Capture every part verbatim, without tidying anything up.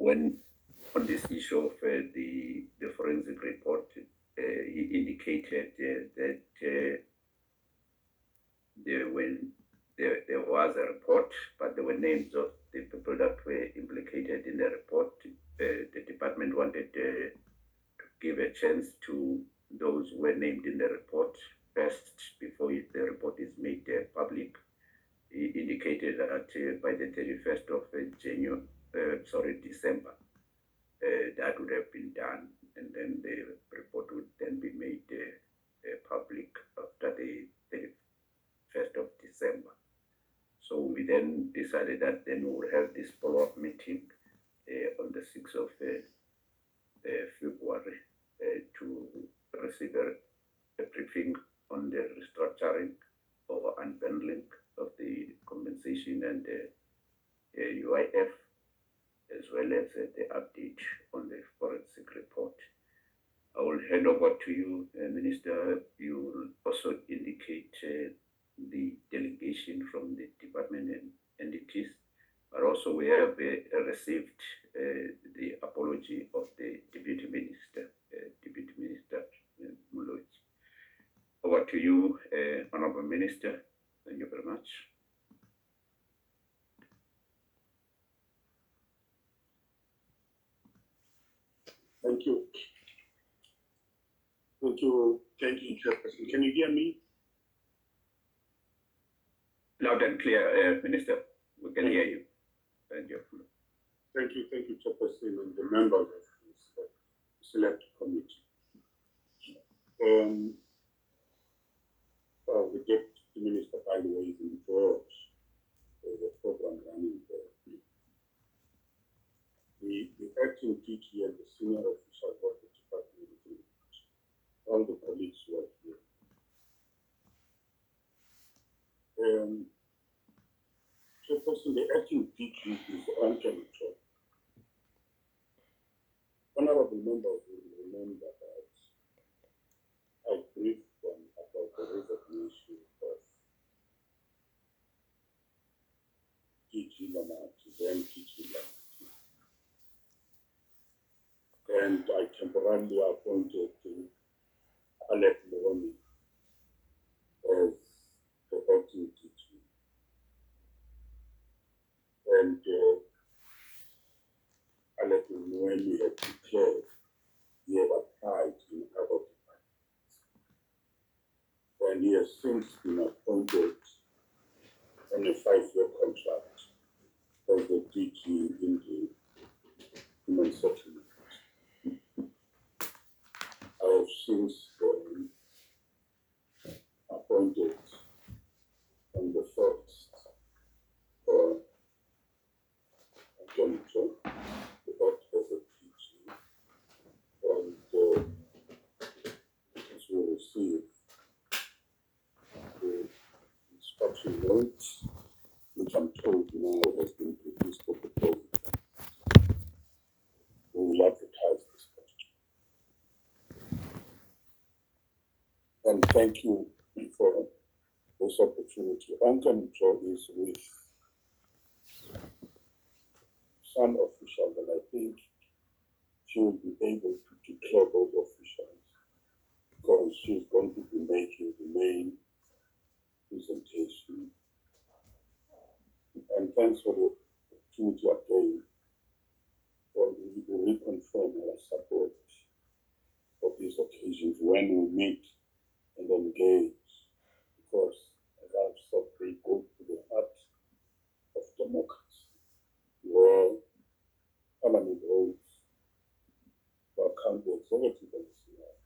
when on this issue of uh, the, the forensic report, uh, he indicated uh, that uh, there, when there, there was a report, but there were names of the people that were implicated in the report. Uh, the department wanted uh, to give a chance to those who were named in the report first before it, the report is made uh, public. He indicated that uh, by the thirty-first of uh, January, uh, sorry, December, uh, that would have been done, and then the report would then be made uh, uh, public after the thirty-first of December. So we then decided that then we would have this follow-up meeting uh, on the sixth of uh, uh, February uh, to receive a, a briefing on the restructuring or unbundling of the compensation and the uh, U I F, as well as uh, the update on the forensic report. I will hand over to you, uh, Minister. You will also indicate uh, the delegation from the department and entities, but also we have uh, received uh, the apology of the Deputy Minister, uh, Deputy Minister uh, Muluji. Over to you, uh, Honorable Minister. Thank you very much. Thank you. Thank you. Thank you, Chairperson. Can you hear me? Loud and clear, uh, Minister. We can hear you. Thank you. Thank you. Thank you, Chairperson, and the members of this uh, select committee. Um, uh, the Deputy Minister, by the way, is in charge of the program running there. The, the acting P T and the senior official of the department, all the colleagues who are here. Um, Chairperson, the acting P T is on control. Honorable members will remember that I briefed them about the resignation of P T Lamati, then P T Lamati. And I temporarily appointed uh, Alec Moroni as the acting P T. And uh, Alec Moroni had declared he had applied in other departments. And he has since been appointed on a five-year contract as the D G in the Human Settlement. I have since been appointed on the first uh, January, but as a P G, and uh, as we receive the instruction notes, which I'm told now has been produced for the program, we will advertise this question. And thank you for this opportunity. Uncle Joe is with some officials, and I think she will be able to declare those officials because she's going to be making the main presentation. And thanks for the opportunity again. For we reconfirm our support for these occasions when we meet and engage, because as I've said, they go to the heart of democracy, where Parliament holds to account the executive and the Senate.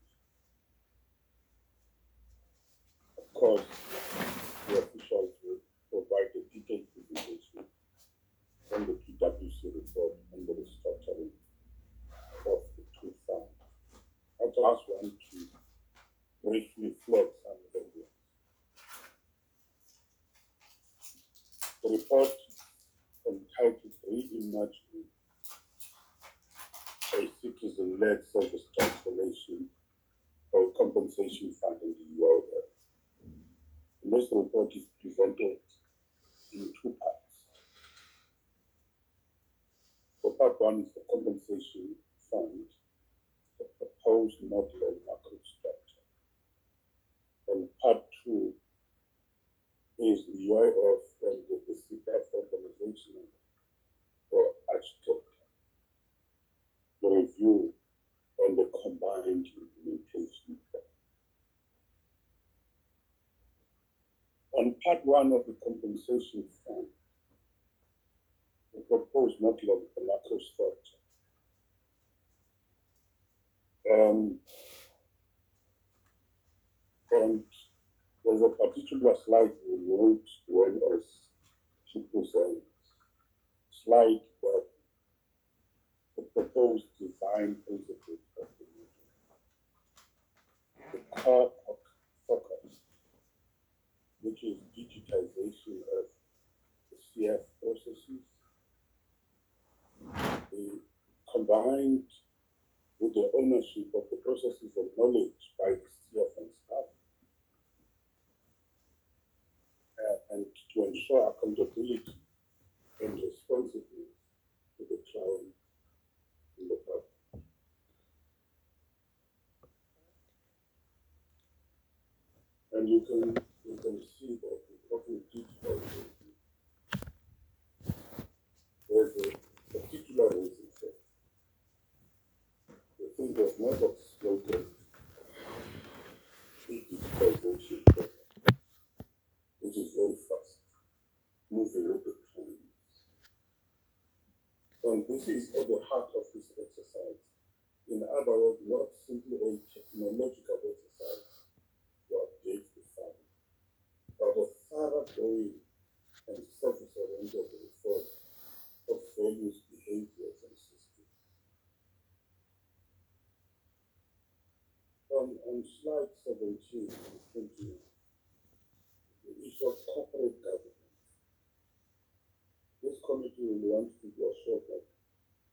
Of course, the officials will provide a detailed presentation on the P W C report and the restructuring of the two funds. I just want to briefly flag some of the words. The report entitled Reimagining a Citizen-Led Service Transformation of Compensation Fund in the U I F. This report is presented in two parts. The part one is the compensation fund, the proposed model and macro structure. And part two is the U I F and the, the C P F organization for architecture, the review and the combined implementation plan. On part one of the compensation fund, the proposed model of the macro structure. Um, and there's a particular slide we wrote when as to present slide that the proposed design principles of the model. The core focus, which is digitization of the C F processes, the combined with the ownership of the processes of knowledge by the C F and staff, uh, and to ensure accountability and responsiveness to the client in the public. And you can you can see that we're talking digitization. There's a particular reason for it. The thing was never slogan the digitization program, which is very fast, moving with the times. And this is at the heart of this exercise. In other words, not simply a technological exercise to update the fund, but a thoroughgoing and service-oriented reform of values, behaviors, and systems. On, on slide seventeen and twenty-nine, the issue of corporate governance. This committee will want to be assured that